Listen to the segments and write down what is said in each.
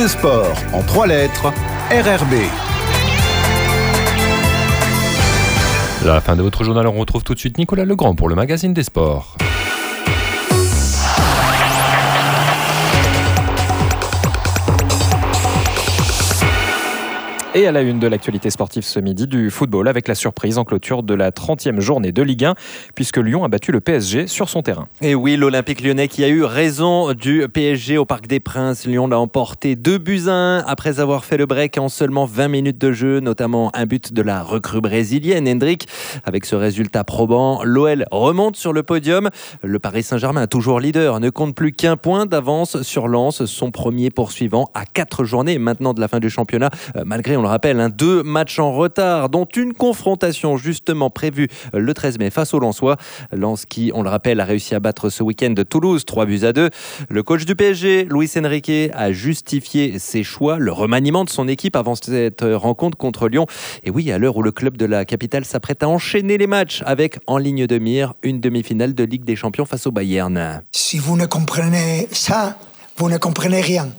de sport en 3 lettres, RRB. La fin de votre journal, on retrouve tout de suite Nicolas Legrand pour le magazine des sports. Et à la une de l'actualité sportive ce midi, du football avec la surprise en clôture de la 30e journée de Ligue 1, puisque Lyon a battu le PSG sur son terrain. Et oui, l'Olympique Lyonnais qui a eu raison du PSG au Parc des Princes. Lyon l'a emporté 2-1 après avoir fait le break en seulement 20 minutes de jeu, notamment un but de la recrue brésilienne Hendrick. Avec ce résultat probant, l'OL remonte sur le podium. Le Paris Saint-Germain, toujours leader, ne compte plus qu'1 point d'avance sur Lens, son premier poursuivant à 4 journées maintenant de la fin du championnat, malgré, on le rappelle, 2 matchs en retard, dont une confrontation justement prévue le 13 mai face aux Lensois. Lens qui, on le rappelle, a réussi à battre ce week-end de Toulouse 3-2. Le coach du PSG, Luis Enrique, a justifié ses choix, le remaniement de son équipe avant cette rencontre contre Lyon. Et oui, à l'heure où le club de la capitale s'apprête à enchaîner les matchs avec en ligne de mire une demi-finale de Ligue des Champions face au Bayern. Si vous ne comprenez ça, vous ne comprenez rien.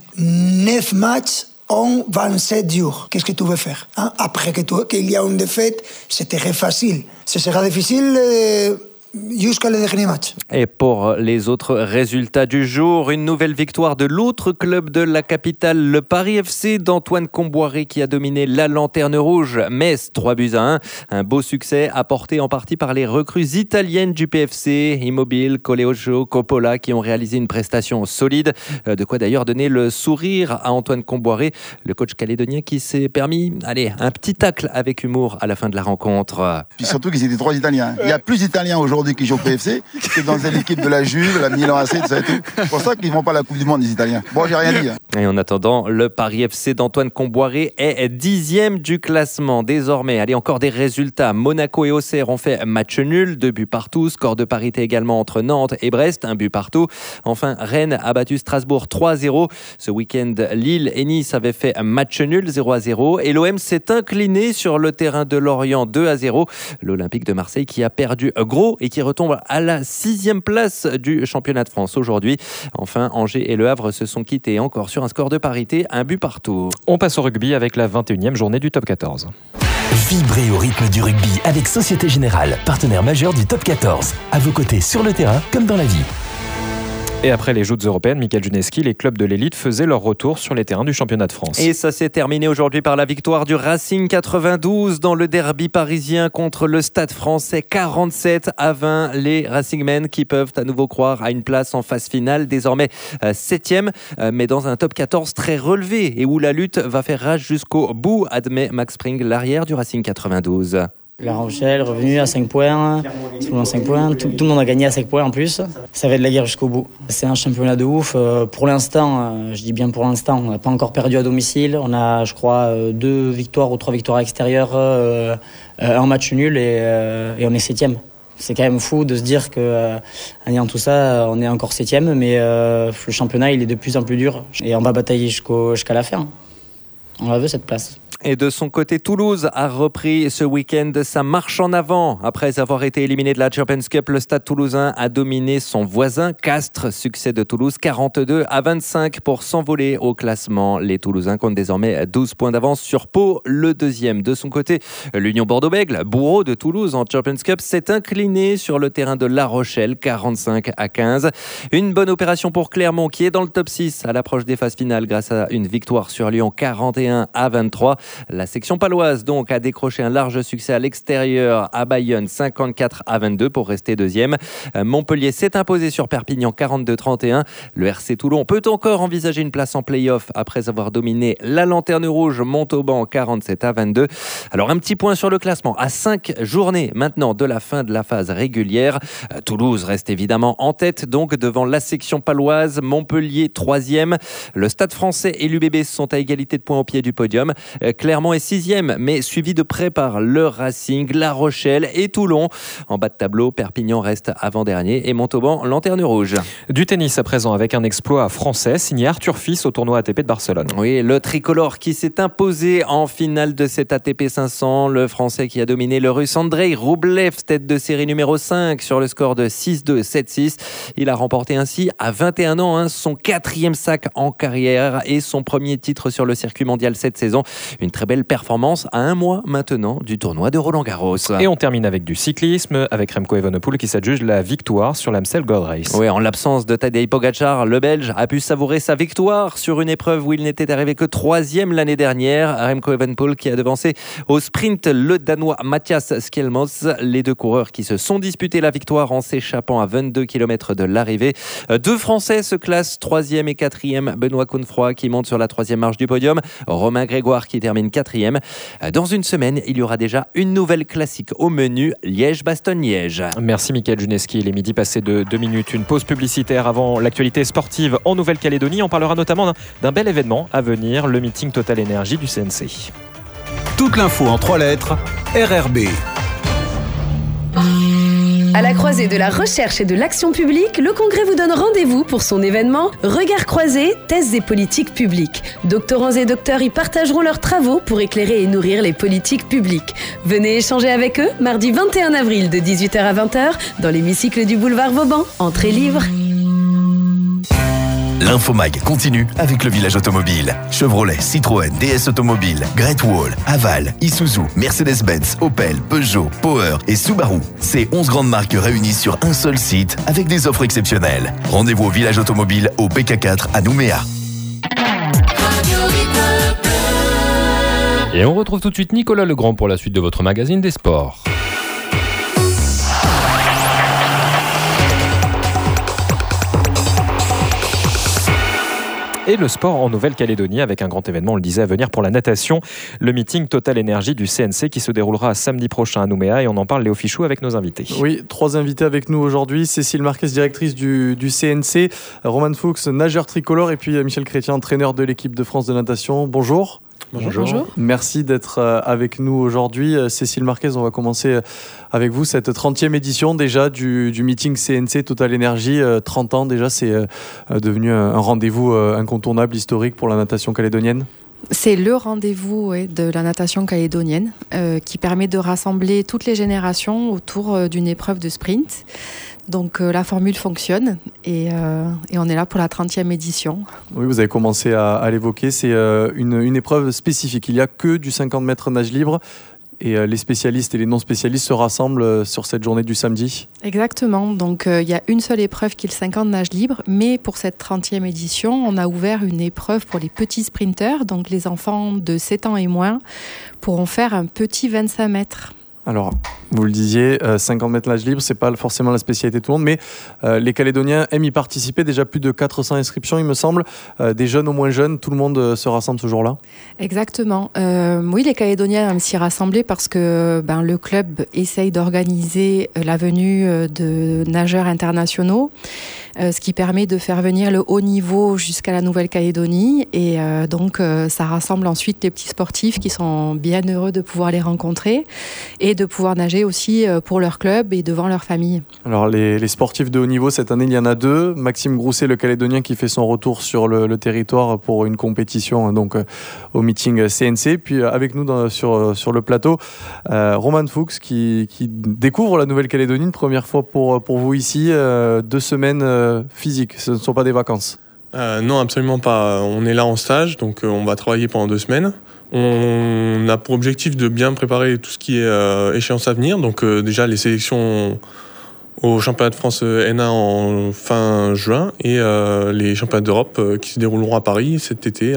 9 matchs en 27 jours. Qu'est-ce que tu veux faire après qu'il y a une défaite, c'est très facile. Ce sera difficile jusqu'à le dernier match. Et pour les autres résultats du jour, une nouvelle victoire de l'autre club de la capitale, le Paris FC d'Antoine Comboiré qui a dominé la Lanterne Rouge, Metz 3-1. Un beau succès apporté en partie par les recrues italiennes du PFC, Immobile, Coleocho, Coppola qui ont réalisé une prestation solide. De quoi d'ailleurs donner le sourire à Antoine Comboiré, le coach calédonien qui s'est permis, un petit tacle avec humour à la fin de la rencontre. Puis surtout qu'ils étaient 3 Italiens. Il y a plus d'Italiens aujourd'hui qui jouent au PFC que dans l'équipe de la Juve, la Milan AC, tout ça et tout. C'est pour ça qu'ils ne vont pas la Coupe du Monde, les Italiens. Bon, j'ai rien dit. Et en attendant, le Paris FC d'Antoine Comboiré est 10e du classement. Désormais, encore des résultats. Monaco et Auxerre ont fait match nul, 2 buts partout. Score de parité également entre Nantes et Brest, 1 but partout. Enfin, Rennes a battu Strasbourg 3-0. Ce week-end, Lille et Nice avaient fait match nul, 0-0. Et l'OM s'est incliné sur le terrain de Lorient, 2-0. L'Olympique de Marseille qui a perdu gros et qui retombe à la 6e place du championnat de France aujourd'hui. Enfin, Angers et Le Havre se sont quittés encore sur un score de parité, 1 but partout. On passe au rugby avec la 21e journée du Top 14. Vibrez au rythme du rugby avec Société Générale, partenaire majeur du Top 14. À vos côtés sur le terrain comme dans la vie. Et après les joutes européennes, Michael Juneski, les clubs de l'élite faisaient leur retour sur les terrains du championnat de France. Et ça s'est terminé aujourd'hui par la victoire du Racing 92 dans le derby parisien contre le Stade Français, 47-20. Les Racingmen qui peuvent à nouveau croire à une place en phase finale, désormais 7e, mais dans un top 14 très relevé et où la lutte va faire rage jusqu'au bout, admet Max Spring, l'arrière du Racing 92. La Rochelle revenu à 5 points, Toulon 5 points, tout le monde a gagné à 5 points en plus. Ça va être la guerre jusqu'au bout. C'est un championnat de ouf. Pour l'instant, je dis bien pour l'instant, on n'a pas encore perdu à domicile. On a, je crois, 2 victoires ou 3 victoires à l'extérieur, un match nul et on est 7e. C'est quand même fou de se dire qu'en ayant tout ça, on est encore 7e, mais le championnat il est de plus en plus dur et on va batailler jusqu'à la fin. On la veut cette place. Et de son côté, Toulouse a repris ce week-end sa marche en avant. Après avoir été éliminé de la Champions Cup, le Stade Toulousain a dominé son voisin Castres. Succès de Toulouse, 42-25 pour s'envoler au classement. Les Toulousains comptent désormais 12 points d'avance sur Pau, le deuxième. De son côté, l'Union Bordeaux-Bègles, bourreau de Toulouse en Champions Cup, s'est incliné sur le terrain de La Rochelle, 45-15. Une bonne opération pour Clermont qui est dans le top 6 à l'approche des phases finales grâce à une victoire sur Lyon, 41-23. La section paloise donc a décroché un large succès à l'extérieur à Bayonne, 54-22 pour rester deuxième. Montpellier s'est imposé sur Perpignan, 42-31. Le RC Toulon peut encore envisager une place en play-off après avoir dominé la Lanterne Rouge, Montauban, 47-22. Alors un petit point sur le classement. À 5 journées maintenant de la fin de la phase régulière, Toulouse reste évidemment en tête donc devant la section paloise, Montpellier 3e. Le Stade Français et l'UBB sont à égalité de points au pied du podium. Clermont est 6e, mais suivi de près par le Racing, La Rochelle et Toulon. En bas de tableau, Perpignan reste avant-dernier et Montauban lanterne rouge. Du tennis à présent avec un exploit français signé Arthur Fils au tournoi ATP de Barcelone. Oui, le tricolore qui s'est imposé en finale de cet ATP 500. Le Français qui a dominé le Russe Andrei Rublev, tête de série numéro 5 sur le score de 6-2, 7-6. Il a remporté ainsi à 21 ans son 4e sac en carrière et son premier titre sur le circuit mondial cette saison. Une très belle performance à un mois maintenant du tournoi de Roland-Garros. Et on termine avec du cyclisme, avec Remco Evenepoel qui s'adjuge la victoire sur l'Amstel Gold Race. Oui, en l'absence de Tadej Pogačar, le Belge a pu savourer sa victoire sur une épreuve où il n'était arrivé que 3e l'année dernière. Remco Evenepoel qui a devancé au sprint le Danois Mathias Skjelmos. Les deux coureurs qui se sont disputés la victoire en s'échappant à 22 km de l'arrivée. Deux Français se classent 3e et 4e. Benoît Cosnefroy qui monte sur la 3e marche du podium. Romain Grégoire qui termine 4e. Dans une semaine, il y aura déjà une nouvelle classique au menu, Liège-Bastogne-Liège. Merci Mickaël Juneski. Il est midi passé de 2 minutes. Une pause publicitaire avant l'actualité sportive en Nouvelle-Calédonie. On parlera notamment d'un bel événement à venir, le meeting Total Energy du CNC. Toute l'info en 3 lettres, RRB. À la croisée de la recherche et de l'action publique, le Congrès vous donne rendez-vous pour son événement Regards croisés, thèses et politiques publiques. Doctorants et docteurs y partageront leurs travaux pour éclairer et nourrir les politiques publiques. Venez échanger avec eux mardi 21 avril de 18h à 20h dans l'hémicycle du boulevard Vauban. Entrée libre. L'Infomag continue avec le village automobile. Chevrolet, Citroën, DS Automobile, Great Wall, Haval, Isuzu, Mercedes-Benz, Opel, Peugeot, Power et Subaru. Ces 11 grandes marques réunies sur un seul site avec des offres exceptionnelles. Rendez-vous au village automobile au PK4 à Nouméa. Et on retrouve tout de suite Nicolas Legrand pour la suite de votre magazine des sports. Et le sport en Nouvelle-Calédonie avec un grand événement, on le disait, à venir pour la natation. Le meeting Total Energy du CNC qui se déroulera samedi prochain à Nouméa. Et on en parle, Léo Fichou, avec nos invités. Oui, 3 invités avec nous aujourd'hui. Cécile Marquez, directrice du CNC. Roman Fuchs, nageur tricolore. Et puis Michel Chrétien, entraîneur de l'équipe de France de natation. Bonjour. Bonjour. Merci d'être avec nous aujourd'hui. Cécile Marquez, on va commencer avec vous cette 30e édition déjà du meeting CNC Total Energy. 30 ans déjà, c'est devenu un rendez-vous incontournable, historique pour la natation calédonienne. C'est le rendez-vous de la natation calédonienne qui permet de rassembler toutes les générations autour d'une épreuve de sprint. Donc la formule fonctionne et on est là pour la 30e édition. Oui, vous avez commencé à l'évoquer, c'est une épreuve spécifique. Il n'y a que du 50 mètres nage libre et les spécialistes et les non-spécialistes se rassemblent sur cette journée du samedi. Exactement, donc il y a une seule épreuve qui est le 50 nage libre, mais pour cette 30e édition, on a ouvert une épreuve pour les petits sprinteurs, donc les enfants de 7 ans et moins pourront faire un petit 25 mètres. Alors, vous le disiez, 50 mètres nage libre, c'est pas forcément la spécialité de tout le monde, mais les Calédoniens aiment y participer. Déjà plus de 400 inscriptions, il me semble. Des jeunes aux moins jeunes, tout le monde se rassemble ce jour-là. Exactement. Oui, les Calédoniens aiment s'y rassembler parce que le club essaye d'organiser la venue de nageurs internationaux, ce qui permet de faire venir le haut niveau jusqu'à la Nouvelle-Calédonie. Et donc, ça rassemble ensuite les petits sportifs qui sont bien heureux de pouvoir les rencontrer et de pouvoir nager aussi pour leur club et devant leur famille. Alors les sportifs de haut niveau, cette année il y en a 2. Maxime Grousset, le Calédonien, qui fait son retour sur le territoire pour une compétition donc au meeting CNC. Puis avec nous sur le plateau, Roman Fuchs qui découvre la Nouvelle-Calédonie une première fois pour vous ici. 2 semaines physiques, ce ne sont pas des vacances. Non, absolument pas. On est là en stage, donc on va travailler pendant 2 semaines. On a pour objectif de bien préparer tout ce qui est échéance à venir. Donc déjà les sélections au championnat de France N1 en fin juin et les championnats d'Europe qui se dérouleront à Paris cet été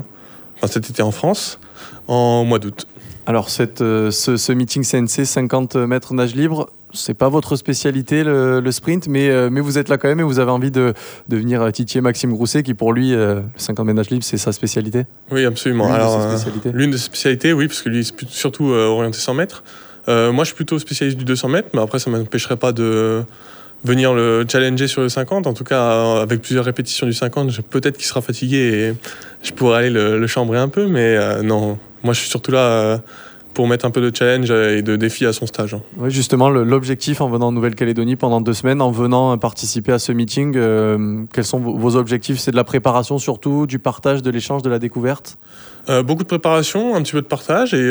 en France en mois d'août. Alors ce meeting CNC 50 mètres nage libre, c'est pas votre spécialité le sprint, mais vous êtes là quand même et vous avez envie de venir titiller Maxime Grousset qui pour lui, le 50 mètres nage libre, c'est sa spécialité. Oui, absolument. L'une de ses spécialités, oui, parce que lui est surtout orienté 100 mètres. Moi, je suis plutôt spécialiste du 200 mètres, mais après, ça ne m'empêcherait pas de venir le challenger sur le 50. En tout cas, avec plusieurs répétitions du 50, peut-être qu'il sera fatigué et je pourrais aller le chambrer un peu, mais non. moi, je suis surtout là pour mettre un peu de challenge et de défi à son stage. Oui, justement, l'objectif en venant en Nouvelle-Calédonie pendant 2 semaines, en venant participer à ce meeting, quels sont vos objectifs? C'est de la préparation surtout, du partage, de l'échange, de la découverte? Beaucoup de préparation, un petit peu de partage et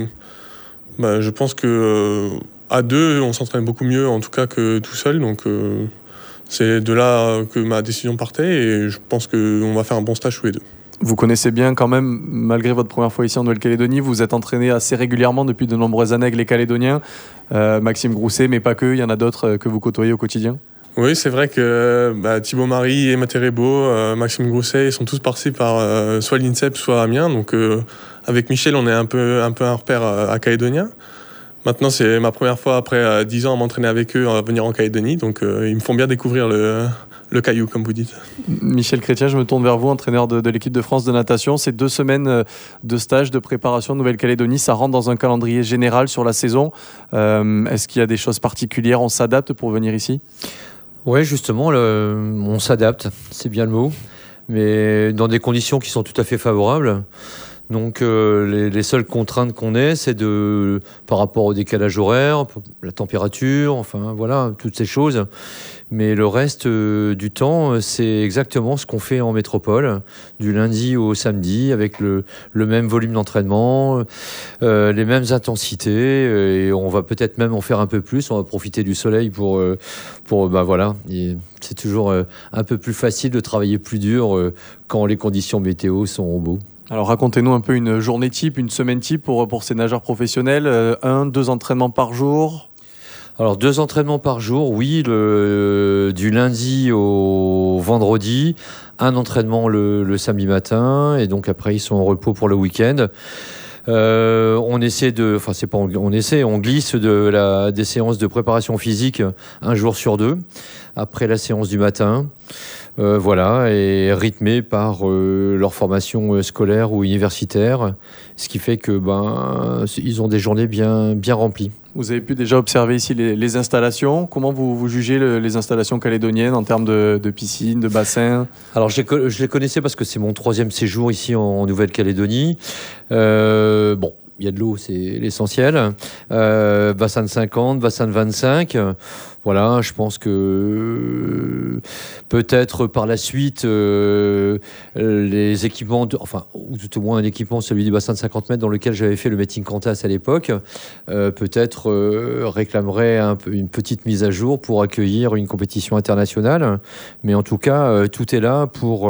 je pense que à 2, on s'entraîne beaucoup mieux en tout cas que tout seul. Donc c'est de là que ma décision partait et je pense qu'on va faire un bon stage tous les 2. Vous connaissez bien quand même, malgré votre première fois ici en Nouvelle-Calédonie, vous êtes entraîné assez régulièrement depuis de nombreuses années avec les Calédoniens. Maxime Grousset, mais pas que, il y en a d'autres que vous côtoyez au quotidien? Oui, c'est vrai que Thibaut Marie, Emma Terebo, Maxime Grousset, ils sont tous passés par soit l'INSEP, soit Amiens. Donc avec Michel, on est un peu un repère à Calédonien. Maintenant, c'est ma première fois après 10 ans à m'entraîner avec eux, à venir en Calédonie. Donc ils me font bien découvrir le caillou, comme vous dites. Michel Chrétien, je me tourne vers vous, entraîneur de l'équipe de France de natation. Ces 2 semaines de stage, de préparation en Nouvelle-Calédonie, ça rentre dans un calendrier général sur la saison. Est-ce qu'il y a des choses particulières? On s'adapte pour venir ici? Oui, justement, on s'adapte, c'est bien le mot, mais dans des conditions qui sont tout à fait favorables. Donc les seules contraintes qu'on ait, c'est par rapport au décalage horaire, la température, enfin voilà, toutes ces choses. Mais le reste du temps, c'est exactement ce qu'on fait en métropole, du lundi au samedi, avec le même volume d'entraînement, les mêmes intensités, et on va peut-être même en faire un peu plus. On va profiter du soleil pour voilà. Et c'est toujours un peu plus facile de travailler plus dur quand les conditions météo sont beaux. Alors racontez-nous un peu une journée type, une semaine type pour ces nageurs professionnels. 1-2 entraînements par jour? Alors 2 entraînements par jour, oui, du lundi au vendredi, 1 entraînement le samedi matin, et donc après ils sont en repos pour le week-end. On glisse des séances de préparation physique 1 jour sur 2, après la séance du matin. Voilà, et rythmé par leur formation scolaire ou universitaire, ce qui fait que ils ont des journées bien remplies. Vous avez pu déjà observer ici les installations. Comment vous jugez les installations calédoniennes en termes de piscine, de bassin? Alors je les connaissais parce que c'est mon 3e séjour ici en Nouvelle-Calédonie. Il y a de l'eau, c'est l'essentiel. Bassin de 50, bassin de 25. Voilà, je pense que peut-être par la suite, les équipements, ou tout au moins un équipement, celui du bassin de 50 mètres dans lequel j'avais fait le meeting Qantas à l'époque, peut-être réclamerait une petite mise à jour pour accueillir une compétition internationale. Mais en tout cas, tout est là pour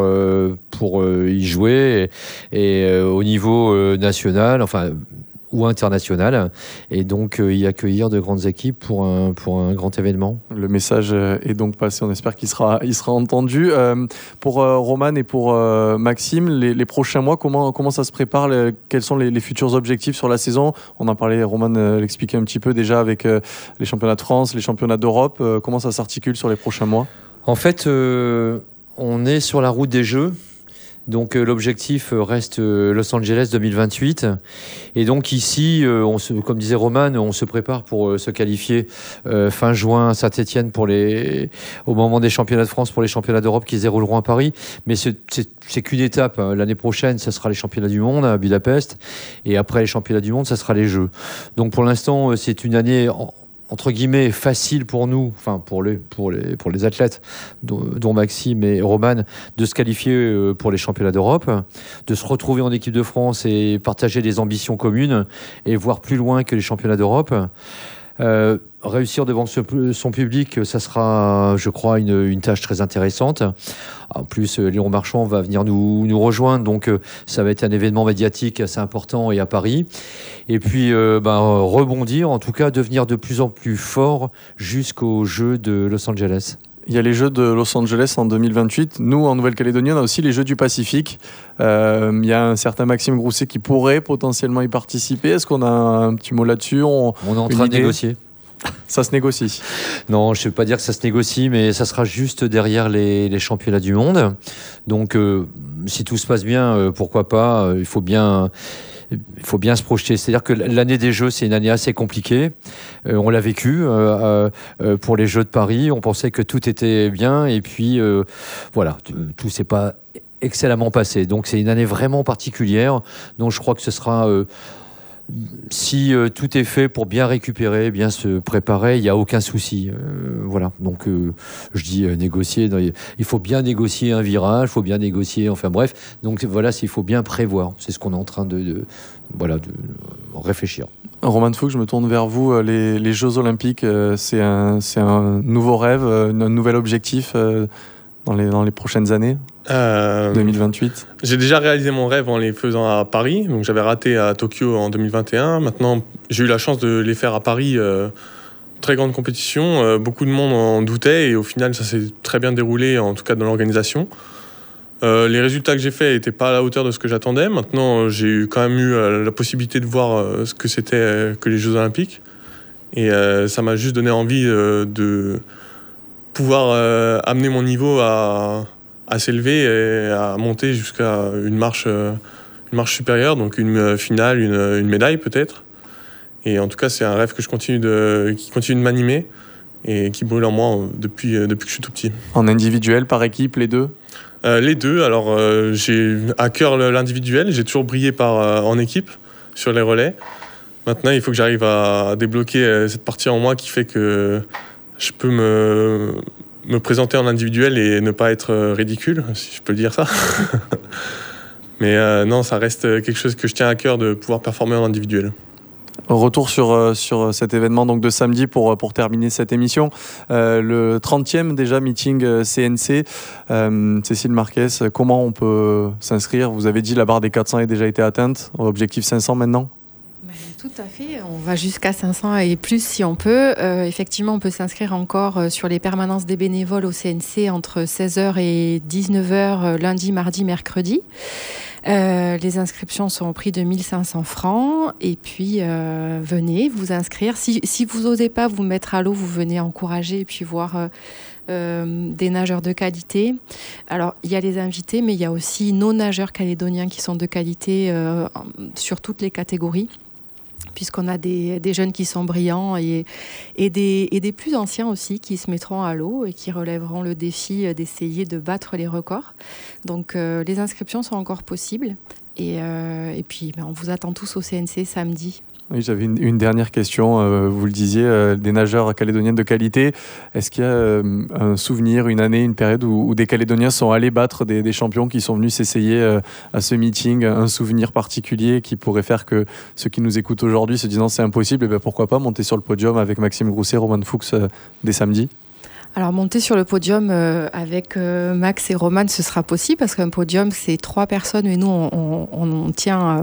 y jouer et au niveau national, ou international, et donc y accueillir de grandes équipes pour un grand événement. Le message est donc passé, on espère qu'il sera entendu. Pour Roman et pour Maxime, les prochains mois, comment ça se prépare? Quels sont les futurs objectifs sur la saison? On en parlait, Roman l'expliquait un petit peu déjà avec les championnats de France, les championnats d'Europe. Comment ça s'articule sur les prochains mois? En fait, on est sur la route des Jeux. Donc l'objectif reste Los Angeles 2028. Et donc ici, comme disait Roman, on se prépare pour se qualifier fin juin à Saint-Étienne au moment des championnats de France pour les championnats d'Europe qui se dérouleront à Paris. Mais c'est qu'une étape. L'année prochaine, ça sera les championnats du monde à Budapest. Et après les championnats du monde, ça sera les Jeux. Donc pour l'instant, c'est une année entre guillemets facile pour nous, pour les athlètes dont Maxime et Roman, de se qualifier pour les championnats d'Europe, de se retrouver en équipe de France et partager des ambitions communes et voir plus loin que les championnats d'Europe. Réussir devant son public, ça sera, je crois, une tâche très intéressante. En plus, Léon Marchand va venir nous rejoindre, donc ça va être un événement médiatique assez important et à Paris. Et puis, rebondir, en tout cas, devenir de plus en plus fort jusqu'aux Jeux de Los Angeles. Il y a les Jeux de Los Angeles en 2028. Nous, en Nouvelle-Calédonie, on a aussi les Jeux du Pacifique. Il y a un certain Maxime Grousset qui pourrait potentiellement y participer. Est-ce qu'on a un petit mot là-dessus? On est en train de négocier. Ça se négocie? Non, je ne veux pas dire que ça se négocie, mais ça sera juste derrière les championnats du monde. Donc, si tout se passe bien, pourquoi pas? Il faut bien se projeter. C'est-à-dire que l'année des Jeux, c'est une année assez compliquée. On l'a vécu pour les Jeux de Paris. On pensait que tout était bien. Et puis, voilà, tout s'est pas excellemment passé. Donc c'est une année vraiment particulière. Donc je crois que ce sera... si tout est fait pour bien récupérer, bien se préparer, il n'y a aucun souci. Voilà. Donc, je dis négocier. Il faut bien négocier un virage, il faut bien négocier. Enfin bref. Donc voilà, il faut bien prévoir. C'est ce qu'on est en train de réfléchir. Roman Fuchs, je me tourne vers vous. Les Jeux Olympiques, c'est un nouveau rêve, un nouvel objectif dans les prochaines années 2028. J'ai déjà réalisé mon rêve en les faisant à Paris. Donc j'avais raté à Tokyo en 2021. Maintenant, j'ai eu la chance de les faire à Paris. Très grande compétition. Beaucoup de monde en doutait et au final, ça s'est très bien déroulé, en tout cas dans l'organisation. Les résultats que j'ai faits n'étaient pas à la hauteur de ce que j'attendais. Maintenant, j'ai quand même eu la possibilité de voir ce que c'était que les Jeux Olympiques. Et ça m'a juste donné envie de pouvoir amener mon niveau à s'élever et à monter jusqu'à une marche supérieure, donc une finale, une médaille peut-être. Et en tout cas, c'est un rêve que qui continue de m'animer et qui brûle en moi depuis que je suis tout petit. En individuel, par équipe, les deux ? Les deux. Alors, j'ai à cœur l'individuel. J'ai toujours brillé en équipe sur les relais. Maintenant, il faut que j'arrive à débloquer cette partie en moi qui fait que je peux me présenter en individuel et ne pas être ridicule, si je peux le dire ça. Mais non, ça reste quelque chose que je tiens à cœur de pouvoir performer en individuel. Retour sur cet événement donc de samedi pour terminer cette émission. Le 30e déjà meeting CNC. Cécile Marquez, comment on peut s'inscrire ? Vous avez dit la barre des 400 a déjà été atteinte. Objectif 500 maintenant ? Tout à fait, on va jusqu'à 500 et plus si on peut. Effectivement, on peut s'inscrire encore sur les permanences des bénévoles au CNC entre 16h et 19h lundi, mardi, mercredi. Les inscriptions sont au prix de 1 500 francs et puis venez vous inscrire. Si vous n'osez pas vous mettre à l'eau, vous venez encourager et puis voir des nageurs de qualité. Alors, il y a les invités, mais il y a aussi nos nageurs calédoniens qui sont de qualité sur toutes les catégories, puisqu'on a des jeunes qui sont brillants et des plus anciens aussi qui se mettront à l'eau et qui relèveront le défi d'essayer de battre les records. Donc les inscriptions sont encore possibles et puis on vous attend tous au CNC samedi. Oui, j'avais une dernière question. Vous le disiez, des nageurs calédoniens de qualité. Est-ce qu'il y a un souvenir, une année, une période où des Calédoniens sont allés battre des champions qui sont venus s'essayer à ce meeting, un souvenir particulier qui pourrait faire que ceux qui nous écoutent aujourd'hui se disent non, c'est impossible, et bien pourquoi pas monter sur le podium avec Maxime Grousset, Roman Fuchs dès samedi ? Alors monter sur le podium avec Max et Roman, ce sera possible parce qu'un podium c'est 3 personnes et nous on tient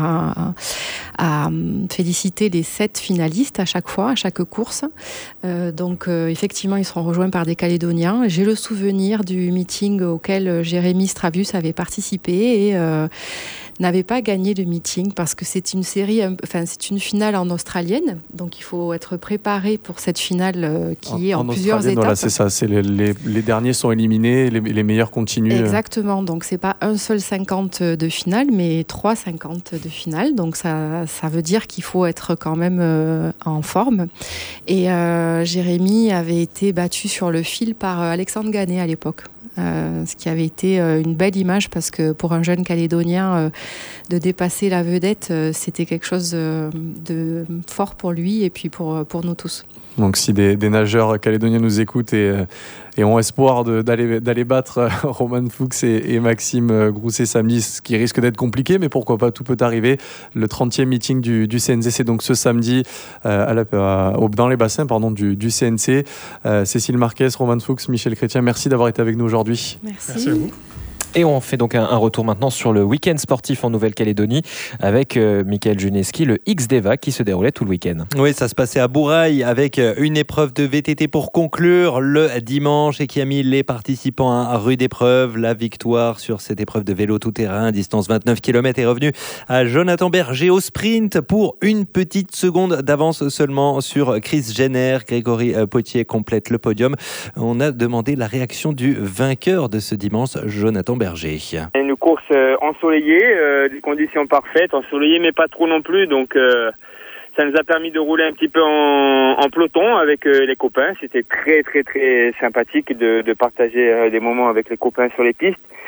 à féliciter les 7 finalistes à chaque fois, à chaque course. Donc effectivement ils seront rejoints par des Calédoniens. J'ai le souvenir du meeting auquel Jérémy Stravius avait participé et n'avait pas gagné le meeting parce que c'est une finale en australienne, donc il faut être préparé pour cette finale qui est en plusieurs étapes. Voilà, c'est ça, les derniers sont éliminés, les meilleurs continuent. Exactement, donc c'est pas un seul 50 de finale, mais 3 50 de finale, donc ça veut dire qu'il faut être quand même en forme. Et Jérémy avait été battu sur le fil par Alexandre Gannet à l'époque. Ce qui avait été une belle image parce que pour un jeune Calédonien de dépasser la vedette, c'était quelque chose de fort pour lui et puis pour nous tous. Donc si des nageurs calédoniens nous écoutent et ont espoir d'aller battre Roman Fuchs et Maxime Grousset samedi, ce qui risque d'être compliqué, mais pourquoi pas, tout peut arriver. Le 30e meeting du CNC, c'est donc ce samedi dans les bassins du CNC. Cécile Marquez, Roman Fuchs, Michel Chrétien, merci d'avoir été avec nous aujourd'hui. Merci à vous. Et on fait donc un retour maintenant sur le week-end sportif en Nouvelle-Calédonie avec Michael Juneski, le X-Deva qui se déroulait tout le week-end. Oui, ça se passait à Bourail avec une épreuve de VTT pour conclure le dimanche et qui a mis les participants à rude épreuve. La victoire sur cette épreuve de vélo tout-terrain, distance 29 km, est revenue à Jonathan Berger au sprint pour une petite seconde d'avance seulement sur Chris Jenner. Grégory Potier complète le podium. On a demandé la réaction du vainqueur de ce dimanche, Jonathan Berger. Une course ensoleillée, des conditions parfaites, ensoleillées mais pas trop non plus, donc ça nous a permis de rouler un petit peu en peloton avec les copains. C'était très très très sympathique de partager des moments avec les copains sur les pistes.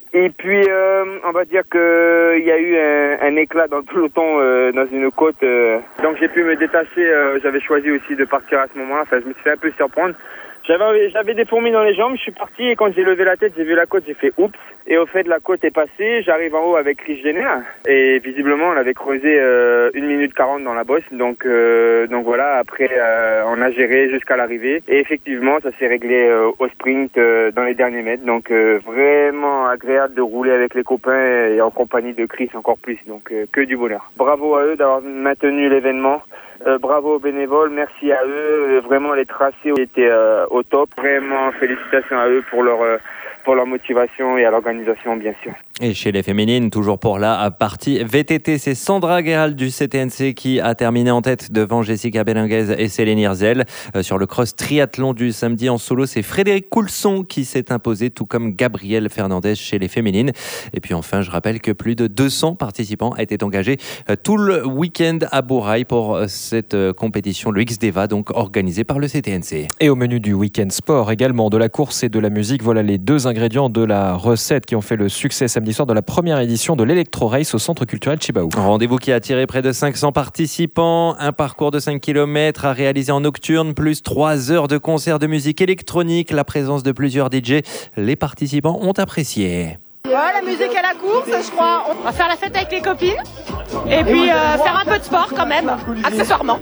Et puis, on va dire qu'il y a eu un éclat dans le peloton dans une côte. Donc j'ai pu me détacher. J'avais choisi aussi de partir à ce moment-là. Enfin, je me suis fait un peu surprendre. J'avais des fourmis dans les jambes, je suis parti et quand j'ai levé la tête, j'ai vu la côte, j'ai fait oups. Et au fait, la côte est passée, j'arrive en haut avec Chris Jenner et visiblement, on avait creusé 1 minute 40 dans la bosse. Donc voilà, après, on a géré jusqu'à l'arrivée. Et effectivement, ça s'est réglé au sprint dans les derniers mètres. Donc vraiment agréable de rouler avec les copains et en compagnie de Chris encore plus. Donc que du bonheur. Bravo à eux d'avoir maintenu l'événement. Bravo aux bénévoles, merci à eux. Vraiment, les tracés étaient au top. Vraiment, félicitations à eux pour leur motivation et à l'organisation, bien sûr. Et chez les féminines, toujours pour la partie VTT, c'est Sandra Guéral du CTNC qui a terminé en tête devant Jessica Belinguez et Céline Hirzel. Sur le cross triathlon du samedi en solo, c'est Frédéric Coulson qui s'est imposé, tout comme Gabriel Fernandez chez les féminines. Et puis enfin, je rappelle que plus de 200 participants étaient engagés tout le week-end à Bourail pour cette compétition, le XDEVA, donc organisée par le CTNC. Et au menu du week-end sport également, de la course et de la musique, voilà les deux ingrédients de la recette qui ont fait le succès samedi soir de la première édition de l'Electro Race au centre culturel Chibaou. Rendez-vous qui a attiré près de 500 participants, un parcours de 5 km à réaliser en nocturne, plus 3 heures de concert de musique électronique, la présence de plusieurs DJ. Les participants ont apprécié. Ouais, la musique à la course, je crois. On va faire la fête avec les copines et puis faire un peu de sport quand même, accessoirement.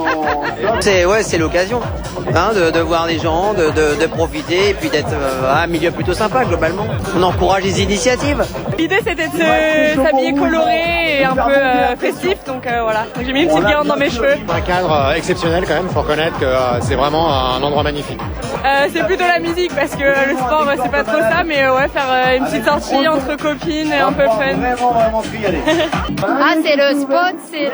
C'est l'occasion de voir les gens, de profiter et puis d'être un milieu plutôt sympa globalement. On encourage les initiatives. L'idée c'était de s'habiller coloré et un peu festif, donc voilà. J'ai mis une petite guirlande dans mes cheveux. Un cadre exceptionnel quand même, faut reconnaître que c'est vraiment un endroit magnifique. C'est plutôt la musique parce que le sport c'est pas trop ça, mais ouais, faire une petite sortie entre copines et un peu fun. C'est le spot, c'est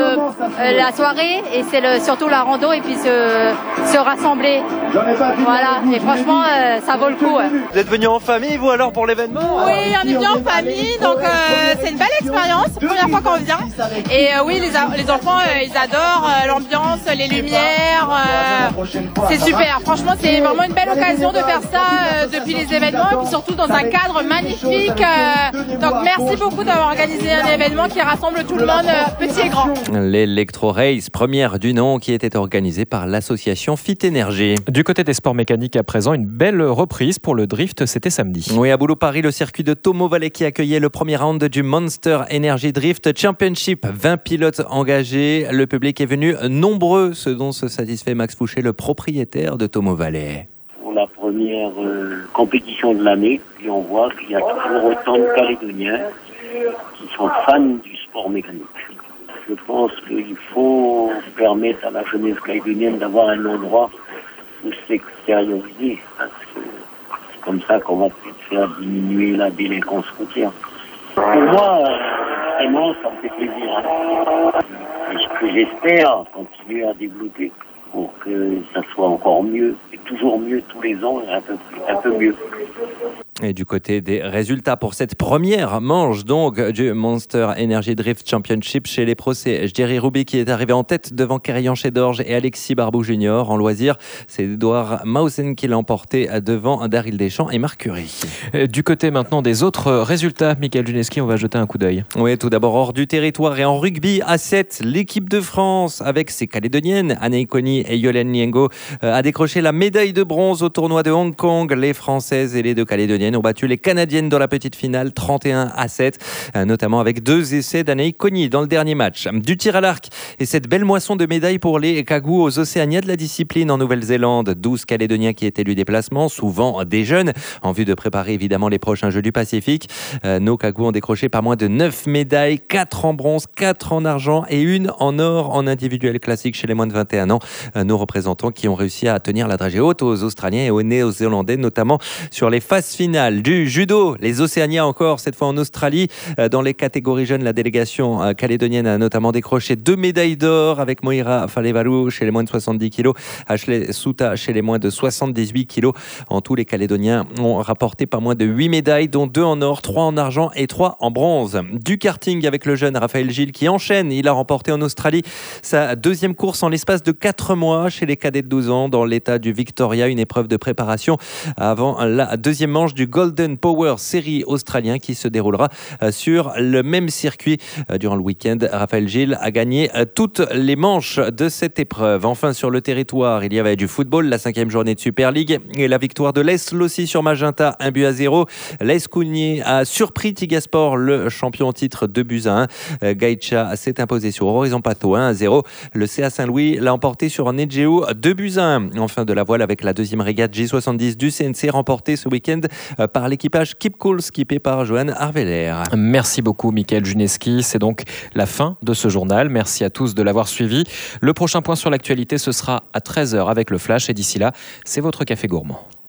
la soirée et c'est surtout la rando et puis se rassembler. Voilà, et franchement ça vaut le coup. Ouais. Vous êtes venus en famille vous alors pour l'événement? Oui, on est venus en famille, donc c'est une belle expérience, première fois qu'on vient. Et oui, les enfants ils adorent l'ambiance, les lumières, c'est super. Franchement c'est vraiment une belle occasion de faire ça depuis les événements et puis surtout dans un cadre magnifique. Donc merci beaucoup d'avoir organisé un événement qui rassemble tout le monde, petit et grand. L'Electro Race, première du nom, qui était organisée par l'association Fit Énergie. Du côté des sports mécaniques à présent, une belle reprise pour le drift, c'était samedi. Oui, à Boulot-Paris, le circuit de Tomo Valley qui accueillait le premier round du Monster Energy Drift Championship. 20 pilotes engagés, le public est venu nombreux, ce dont se satisfait Max Fouché, le propriétaire de Tomo Valley. Pour la première compétition de l'année, puis on voit qu'il y a toujours autant de Calédoniens qui sont fans du sport mécanique. Je pense qu'il faut permettre à la jeunesse calédonienne d'avoir un endroit où s'extérioriser, parce que c'est comme ça qu'on va peut-être faire diminuer la délinquance routière. Pour moi, vraiment, ça me fait plaisir. Et ce que j'espère continuer à développer pour que ça soit encore mieux, et toujours mieux tous les ans, un peu mieux. Et du côté des résultats pour cette première manche donc du Monster Energy Drift Championship chez les pros, c'est Jerry Ruby qui est arrivé en tête devant Kerian Chedorge et Alexis Barbou Junior. En loisir, c'est Edouard Mausen qui l'a emporté devant Daryl Deschamps et Marc Curie. Du côté maintenant des autres résultats, Michael Juneski, on va jeter un coup d'œil. Oui, tout d'abord hors du territoire et en rugby à 7, l'équipe de France avec ses Calédoniennes, Anaï Koni et Yolène Niengo a décroché la médaille de bronze au tournoi de Hong Kong. Les Françaises et les deux Calédoniennes ont battu les Canadiennes dans la petite finale 31-7, notamment avec 2 essais d'Anaï Koni dans le dernier match. Du tir à l'arc et cette belle moisson de médailles pour les Cagous aux Océania de la discipline en Nouvelle-Zélande. 12 Calédoniens qui étaient élus déplacement, souvent des jeunes, en vue de préparer évidemment les prochains Jeux du Pacifique. Nos Cagous ont décroché pas moins de 9 médailles, 4 en bronze, 4 en argent et 1 en or en individuel classique chez les moins de 21 ans. Nos représentants qui ont réussi à tenir la dragée haute aux Australiens et aux Néo-Zélandais, notamment sur les phases finales. Du judo, les Océaniens encore, cette fois en Australie. Dans les catégories jeunes, la délégation calédonienne a notamment décroché 2 médailles d'or avec Moira Falevalu chez les moins de 70 kg, Ashley Souta chez les moins de 78 kg. En tout, les Calédoniens ont rapporté pas moins de 8 médailles, dont 2 en or, 3 en argent et 3 en bronze. Du karting avec le jeune Raphaël Gilles qui enchaîne. Il a remporté en Australie sa 2e course en l'espace de 4 mois chez les cadets de 12 ans dans l'état du Victoria, une épreuve de préparation avant la 2e manche du du Golden Power Series australien qui se déroulera sur le même circuit. Durant le week-end, Raphaël Gilles a gagné toutes les manches de cette épreuve. Enfin, sur le territoire, il y avait du football, la 5e journée de Super League et la victoire de l'Est Lossi sur Magenta, 1-0. L'Est Cougnier a surpris Tigasport, le champion en titre, 2-1. Gaïcha s'est imposé sur Horizon Pato, 1-0. Le CA Saint-Louis l'a emporté sur Negeo, 2-1. Enfin, de la voile avec la deuxième régate J70 du CNC remportée ce week-end par l'équipage Keep Cool, skippé par Johan Arveler. Merci beaucoup, Mickaël Juneski. C'est donc la fin de ce journal. Merci à tous de l'avoir suivi. Le prochain point sur l'actualité, ce sera à 13h avec le Flash. Et d'ici là, c'est votre café gourmand.